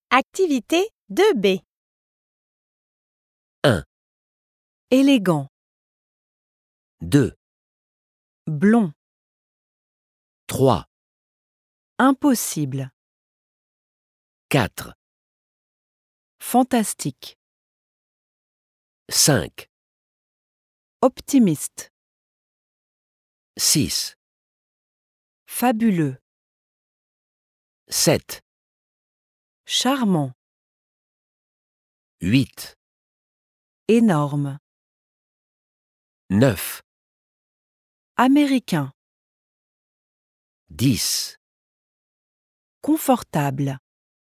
Activité 2B. 1, Élégant, 2, blond, 3, impossible, 4, fantastique, 5, optimiste, 6, fabuleux, 7, charmant, 8, énorme, 9, américain, 10. confortable.